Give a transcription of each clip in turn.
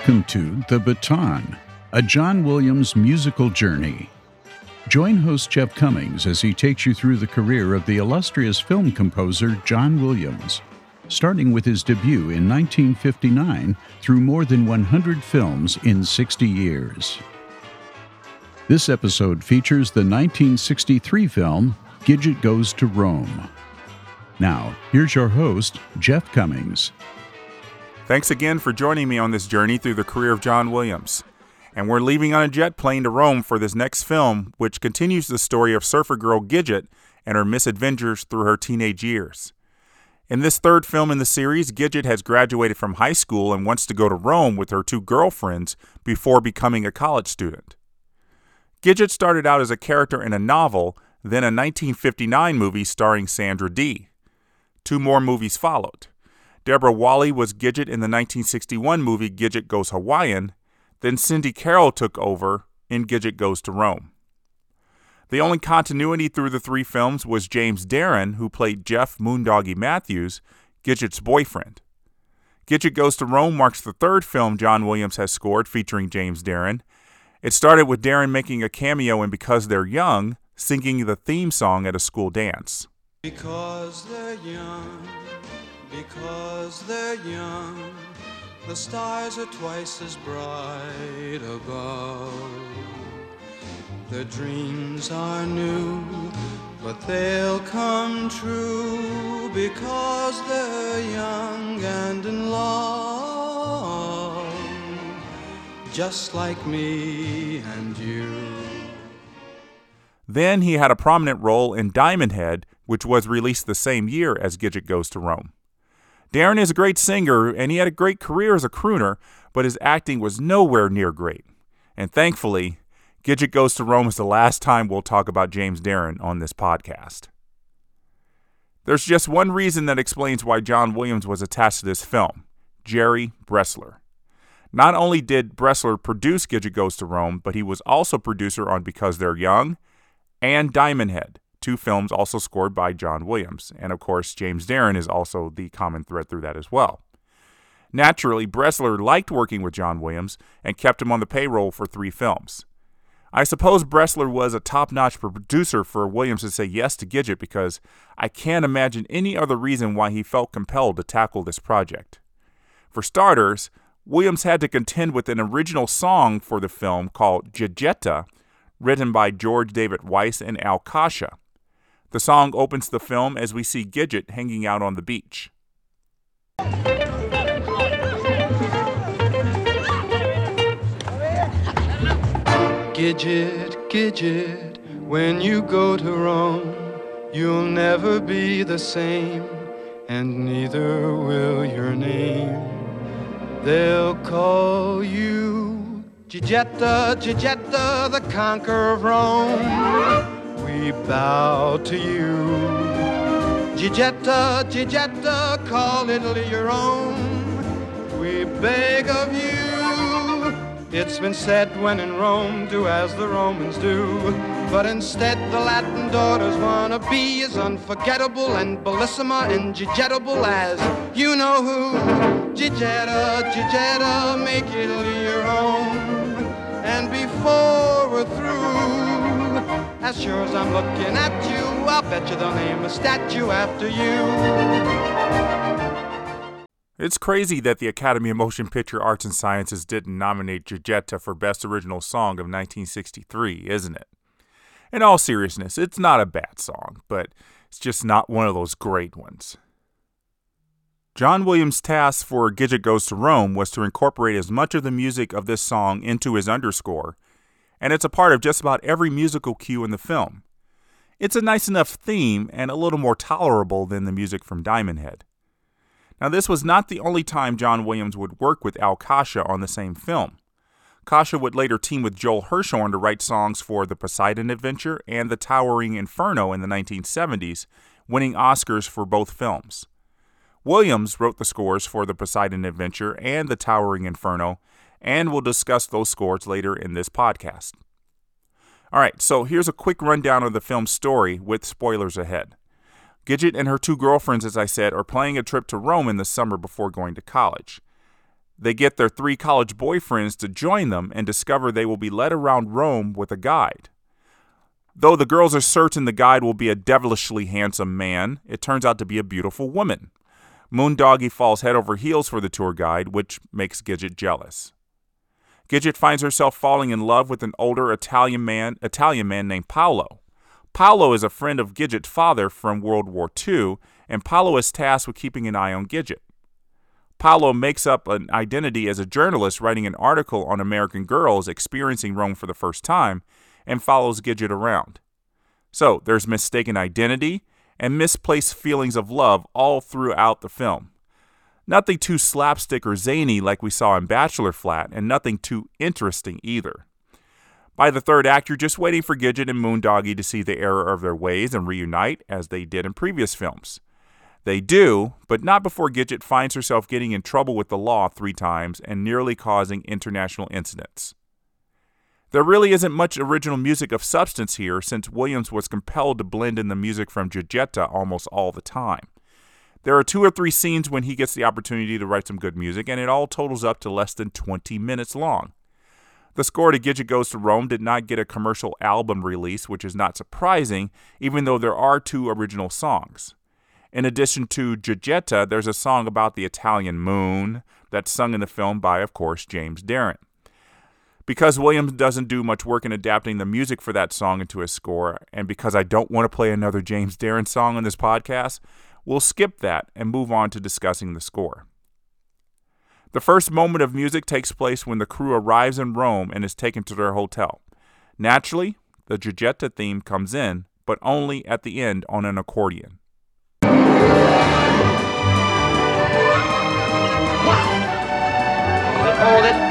Welcome to The Baton, a John Williams musical journey. Join host Jeff Cummings as he takes you through the career of the illustrious film composer John Williams, starting with his debut in 1959 through more than 100 films in 60 years. This episode features the 1963 film Gidget Goes to Rome. Now, here's your host, Jeff Cummings. Thanks again for joining me on this journey through the career of John Williams. And we're leaving on a jet plane to Rome for this next film, which continues the story of surfer girl Gidget and her misadventures through her teenage years. In this third film in the series, Gidget has graduated from high school and wants to go to Rome with her two girlfriends before becoming a college student. Gidget started out as a character in a novel, then a 1959 movie starring Sandra Dee. Two more movies followed. Deborah Walley was Gidget in the 1961 movie Gidget Goes Hawaiian, then Cindy Carroll took over in Gidget Goes to Rome. The only continuity through the three films was James Darren, who played Jeff Moondoggy Matthews, Gidget's boyfriend. Gidget Goes to Rome marks the third film John Williams has scored featuring James Darren. It started with Darren making a cameo in Because They're Young, singing the theme song at a school dance. Because they're young, the stars are twice as bright above. Their dreams are new, but they'll come true because they're young and in love, just like me and you. Then he had a prominent role in Diamond Head, which was released the same year as Gidget Goes to Rome. Darren is a great singer, and he had a great career as a crooner, but his acting was nowhere near great. And thankfully, Gidget Goes to Rome is the last time we'll talk about James Darren on this podcast. There's just one reason that explains why John Williams was attached to this film: Jerry Bressler. Not only did Bressler produce Gidget Goes to Rome, but he was also producer on Because They're Young and Diamond Head, two films also scored by John Williams. And of course, James Darren is also the common thread through that as well. Naturally, Bressler liked working with John Williams and kept him on the payroll for three films. I suppose Bressler was a top-notch producer for Williams to say yes to Gidget because I can't imagine any other reason why he felt compelled to tackle this project. For starters, Williams had to contend with an original song for the film called Gidgetta, written by George David Weiss and Al Kasha. The song opens the film as we see Gidget hanging out on the beach. Gidget, Gidget, when you go to Rome, you'll never be the same, and neither will your name. They'll call you Gidgetta, Gidgetta, the conqueror of Rome. We bow to you. Gidgetta, Gidgetta, call Italy your own. We beg of you. It's been said when in Rome, do as the Romans do. But instead the Latin daughters wanna be as unforgettable and bellissima and Gidgettable as you know who. Gidgetta, Gidgetta, make Italy your home. And before we're through, as sure as I'm looking at you, I'll bet you they'll name a statue after you. It's crazy that the Academy of Motion Picture Arts and Sciences didn't nominate Gidgetta for Best Original Song of 1963, isn't it? In all seriousness, it's not a bad song, but it's just not one of those great ones. John Williams' task for Gidget Goes to Rome was to incorporate as much of the music of this song into his underscore, and it's a part of just about every musical cue in the film. It's a nice enough theme and a little more tolerable than the music from Diamond Head. Now, this was not the only time John Williams would work with Al Kasha on the same film. Kasha would later team with Joel Hirshhorn to write songs for The Poseidon Adventure and The Towering Inferno in the 1970s, winning Oscars for both films. Williams wrote the scores for The Poseidon Adventure and The Towering Inferno, and we'll discuss those scores later in this podcast. All right, so here's a quick rundown of the film's story with spoilers ahead. Gidget and her two girlfriends, as I said, are planning a trip to Rome in the summer before going to college. They get their 3 college boyfriends to join them and discover they will be led around Rome with a guide. Though the girls are certain the guide will be a devilishly handsome man, it turns out to be a beautiful woman. Moondoggie falls head over heels for the tour guide, which makes Gidget jealous. Gidget finds herself falling in love with an older Italian man named Paolo. Paolo is a friend of Gidget's father from World War II, and Paolo is tasked with keeping an eye on Gidget. Paolo makes up an identity as a journalist writing an article on American girls experiencing Rome for the first time, and follows Gidget around. So there's mistaken identity and misplaced feelings of love all throughout the film. Nothing too slapstick or zany like we saw in Bachelor Flat, and nothing too interesting either. By the third act, you're just waiting for Gidget and Moondoggie to see the error of their ways and reunite as they did in previous films. They do, but not before Gidget finds herself getting in trouble with the law 3 times and nearly causing international incidents. There really isn't much original music of substance here, since Williams was compelled to blend in the music from Giuditta almost all the time. There are 2 or 3 scenes when he gets the opportunity to write some good music, and it all totals up to less than 20 minutes long. The score to Gidget Goes to Rome did not get a commercial album release, which is not surprising, even though there are 2 original songs. In addition to Giuditta, there's a song about the Italian moon that's sung in the film by, of course, James Darren. Because Williams doesn't do much work in adapting the music for that song into his score, and because I don't want to play another James Darren song on this podcast, we'll skip that and move on to discussing the score. The first moment of music takes place when the crew arrives in Rome and is taken to their hotel. Naturally, the Giuditta theme comes in, but only at the end on an accordion. Hold it.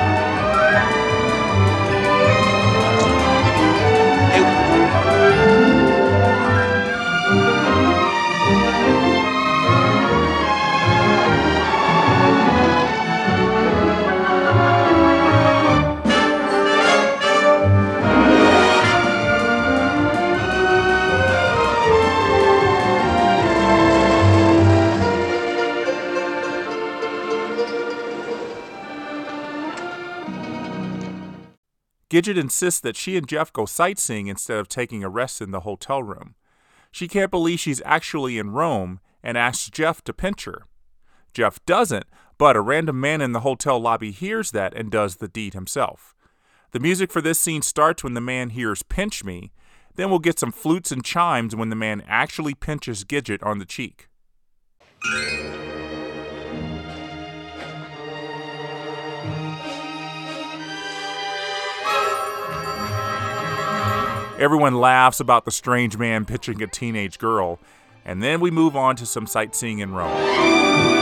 Gidget insists that she and Jeff go sightseeing instead of taking a rest in the hotel room. She can't believe she's actually in Rome and asks Jeff to pinch her. Jeff doesn't, but a random man in the hotel lobby hears that and does the deed himself. The music for this scene starts when the man hears "pinch me," then we'll get some flutes and chimes when the man actually pinches Gidget on the cheek. Everyone laughs about the strange man pitching a teenage girl, and then we move on to some sightseeing in Rome.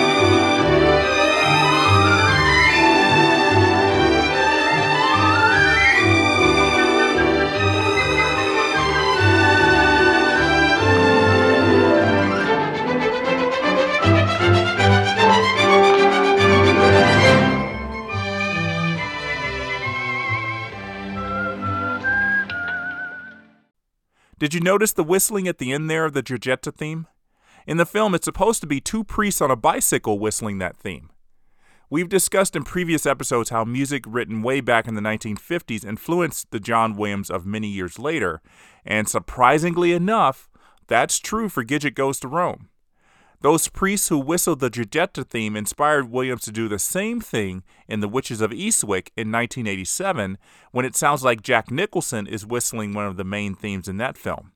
Did you notice the whistling at the end there of the Giuditta theme? In the film, it's supposed to be 2 priests on a bicycle whistling that theme. We've discussed in previous episodes how music written way back in the 1950s influenced the John Williams of many years later, and surprisingly enough, that's true for Gidget Goes to Rome. Those priests who whistled the Giuditta theme inspired Williams to do the same thing in The Witches of Eastwick in 1987, when it sounds like Jack Nicholson is whistling one of the main themes in that film.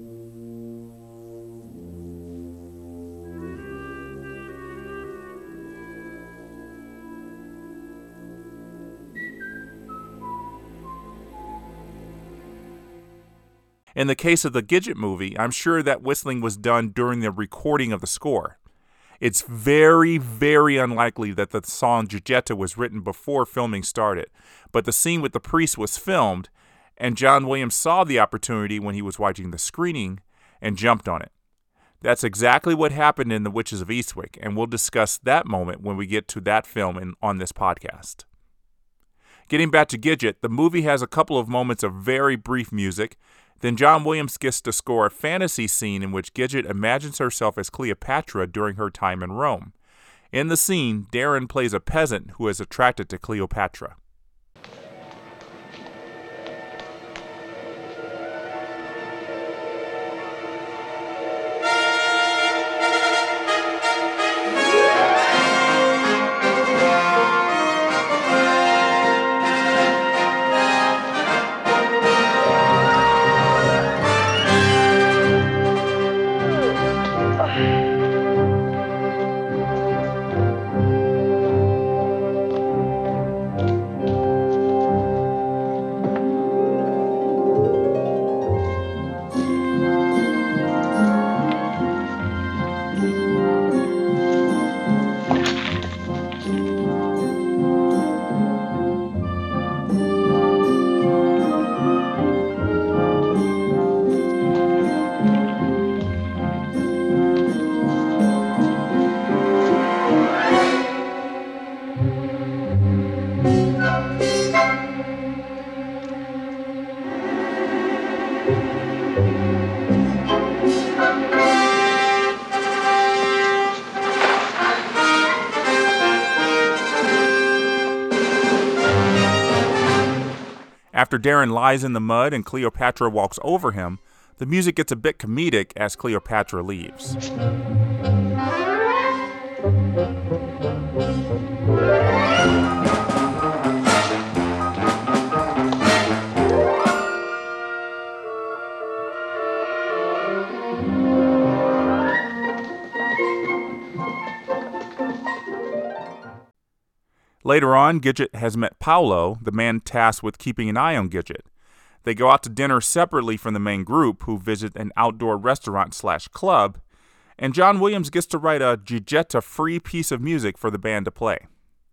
In the case of the Gidget movie, I'm sure that whistling was done during the recording of the score. It's very, very unlikely that the song Giuditta was written before filming started, but the scene with the priest was filmed, and John Williams saw the opportunity when he was watching the screening and jumped on it. That's exactly what happened in The Witches of Eastwick, and we'll discuss that moment when we get to that film on this podcast. Getting back to Gidget, the movie has a couple of moments of very brief music. Then John Williams gets to score a fantasy scene in which Gidget imagines herself as Cleopatra during her time in Rome. In the scene, Darren plays a peasant who is attracted to Cleopatra. After Darren lies in the mud and Cleopatra walks over him, the music gets a bit comedic as Cleopatra leaves. Later on, Gidget has met Paolo, the man tasked with keeping an eye on Gidget. They go out to dinner separately from the main group, who visit an outdoor restaurant/club, and John Williams gets to write a Giulietta-free piece of music for the band to play.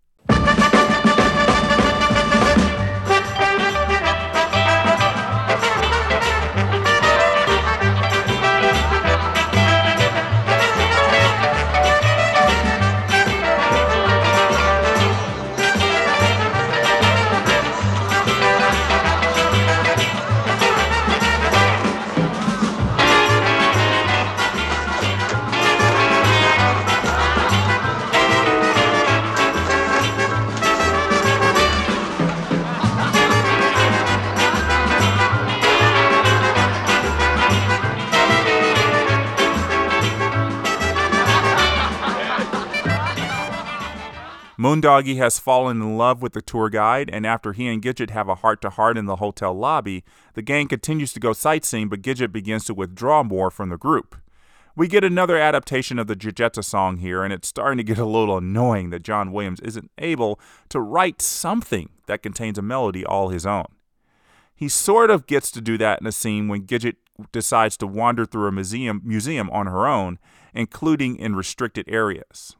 Moondoggie has fallen in love with the tour guide, and after he and Gidget have a heart-to-heart in the hotel lobby, the gang continues to go sightseeing, but Gidget begins to withdraw more from the group. We get another adaptation of the Giulietta song here, and it's starting to get a little annoying that John Williams isn't able to write something that contains a melody all his own. He sort of gets to do that in a scene when Gidget decides to wander through a museum on her own, including in restricted areas.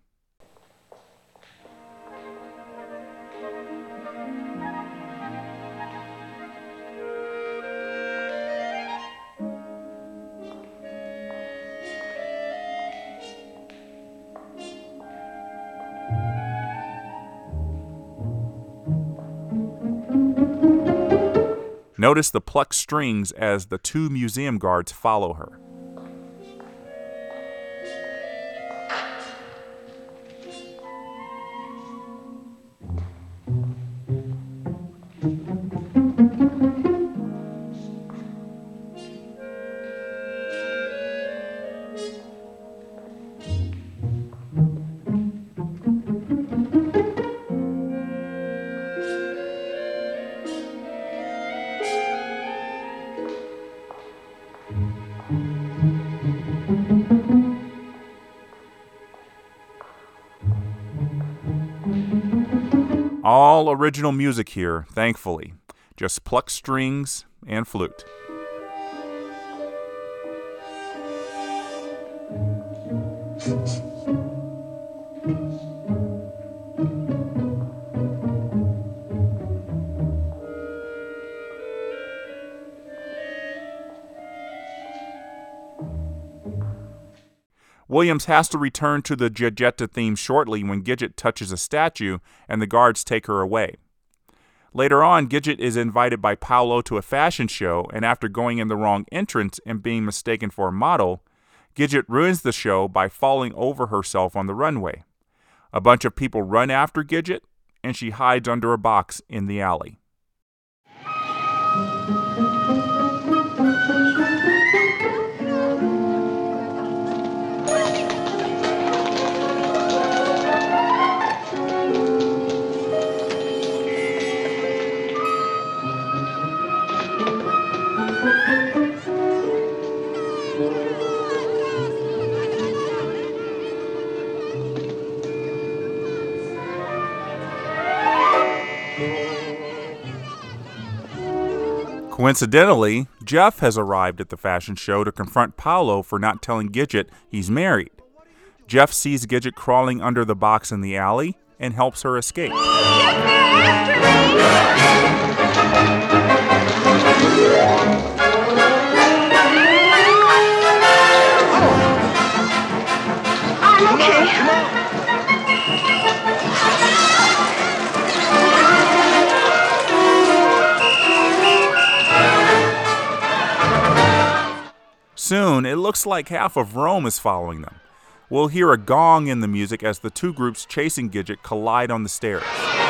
Notice the plucked strings as the two museum guards follow her. All original music here, thankfully. Just plucked strings and flute. Williams has to return to the Giulietta theme shortly when Gidget touches a statue and the guards take her away. Later on, Gidget is invited by Paolo to a fashion show, and after going in the wrong entrance and being mistaken for a model, Gidget ruins the show by falling over herself on the runway. A bunch of people run after Gidget, and she hides under a box in the alley. Coincidentally, Jeff has arrived at the fashion show to confront Paolo for not telling Gidget he's married. Jeff sees Gidget crawling under the box in the alley and helps her escape. I'm okay. Soon, it looks like half of Rome is following them. We'll hear a gong in the music as the two groups chasing Gidget collide on the stairs.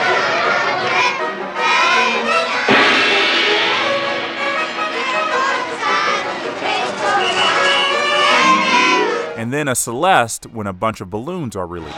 And then a Celeste when a bunch of balloons are released.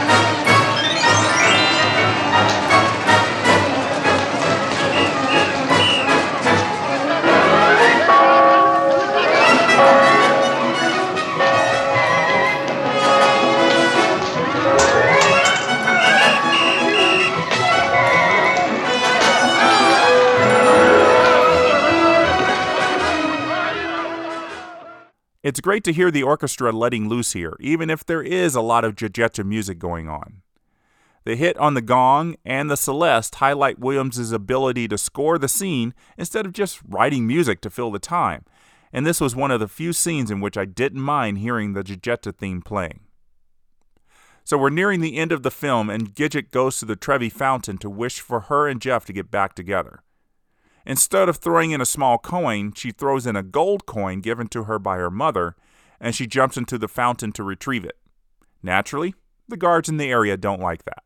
It's great to hear the orchestra letting loose here, even if there is a lot of Giuditta music going on. The hit on the gong and the Celeste highlight Williams' ability to score the scene instead of just writing music to fill the time, and this was one of the few scenes in which I didn't mind hearing the Giuditta theme playing. So we're nearing the end of the film, and Gidget goes to the Trevi Fountain to wish for her and Jeff to get back together. Instead of throwing in a small coin, she throws in a gold coin given to her by her mother, and she jumps into the fountain to retrieve it. Naturally, the guards in the area don't like that.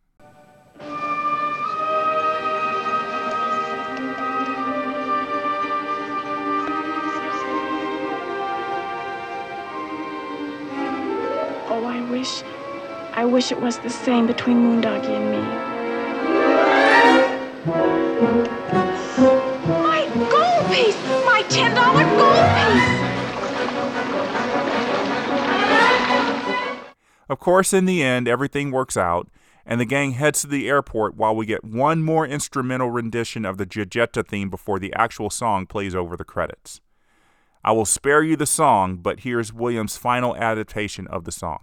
Oh, I wish it was the same between Moondoggie and me. My gold piece! My $10 gold piece! Of course, in the end, everything works out, and the gang heads to the airport while we get one more instrumental rendition of the Giuditta theme before the actual song plays over the credits. I will spare you the song, but here's Williams' final adaptation of the song.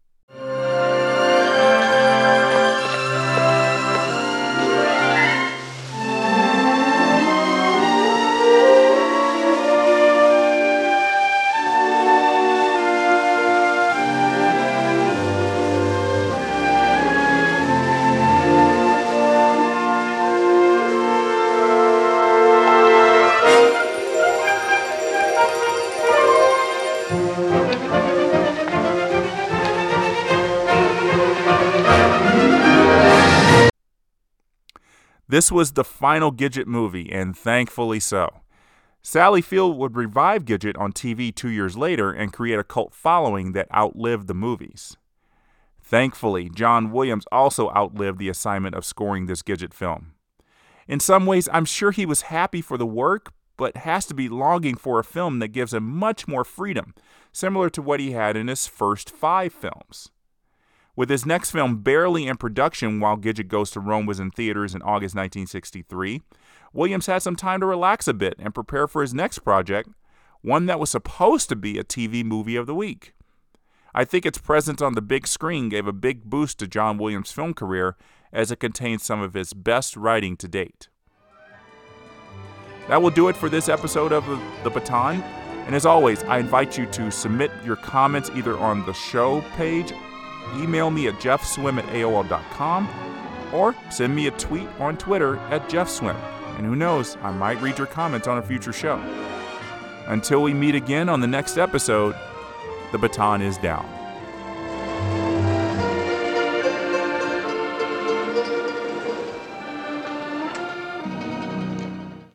This was the final Gidget movie, and thankfully so. Sally Field would revive Gidget on TV 2 years later and create a cult following that outlived the movies. Thankfully, John Williams also outlived the assignment of scoring this Gidget film. In some ways, I'm sure he was happy for the work, but has to be longing for a film that gives him much more freedom, similar to what he had in his first 5 films. With his next film barely in production while Gidget Goes to Rome was in theaters in August 1963, Williams had some time to relax a bit and prepare for his next project, one that was supposed to be a TV movie of the week. I think its presence on the big screen gave a big boost to John Williams' film career, as it contains some of his best writing to date. That will do it for this episode of The Baton, and as always, I invite you to submit your comments either on the show page, email me at jeffswim@aol.com, or send me a tweet on Twitter at jeffswim. And who knows, I might read your comments on a future show. Until we meet again on the next episode, the baton is down.